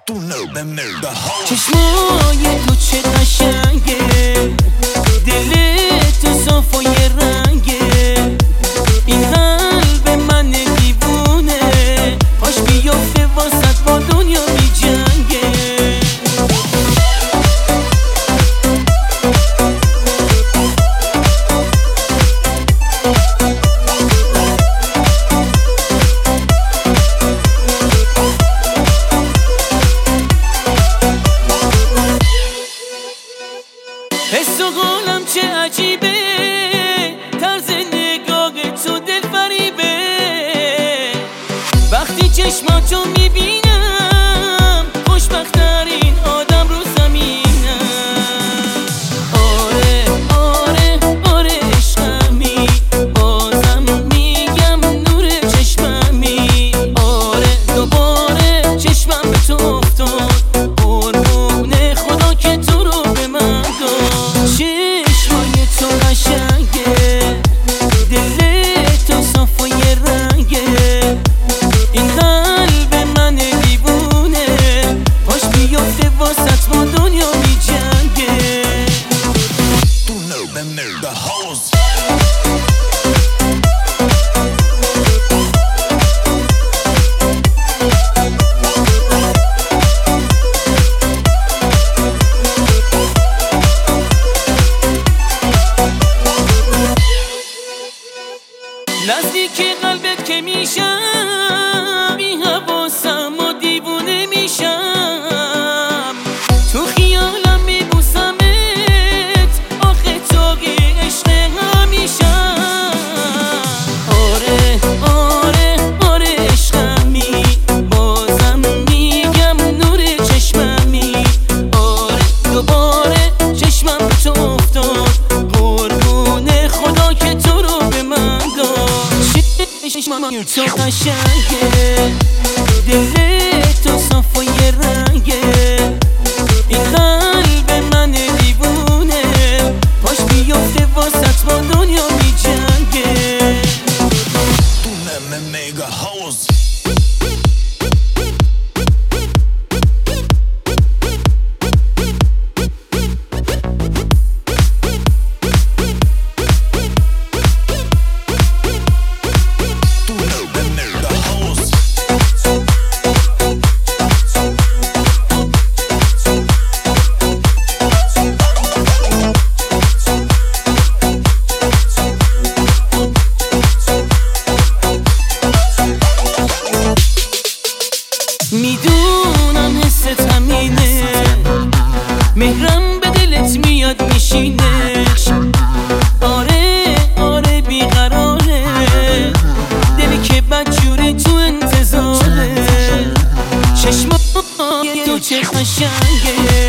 چشمای تو چه قشنگه، دل تو صاف و یه رنگه، این قلب من دیوونه پاش بیفته واسط با دنیا می جنگه. حس و قولم چه عجیبه، طرز نگاه تو دل فریبه، وقتی چشماتو میبینم خوشبخت‌ترین آدم رو زمینم. آره آره آره عشقمی، بازم میگم نور چشممی، آره دوباره چشمم به تو افتاد، قربون خدا که تو رو به من داد. چشمای تو قشنگه، دل تو صاف و یه رنگه، این قلب من دیوونه پاش بیفته واسط با دنیا می جنگه. نزدیک قلبت که میشم بی حواسم و دیوونه میشم، تو خیالم میبوسمت آخه تو عشق همیشم. آره آره آره عشقمی، بازم میگم نور چشممی، آره دوباره چشمم به تو افتاد، قربون خدا که تو رو به من داد. چشمای تو قشنگه، دل تو صاف و یه رنگه، این قلب من دیوونه پاش بیفته واسط با دنیا می جنگه. میدونم حست همینه، مهرم به دلت میاد میشینه، آره آره بیقراره، دلی که بدجوره تو انتظاره. چشمای تو چه قشنگه،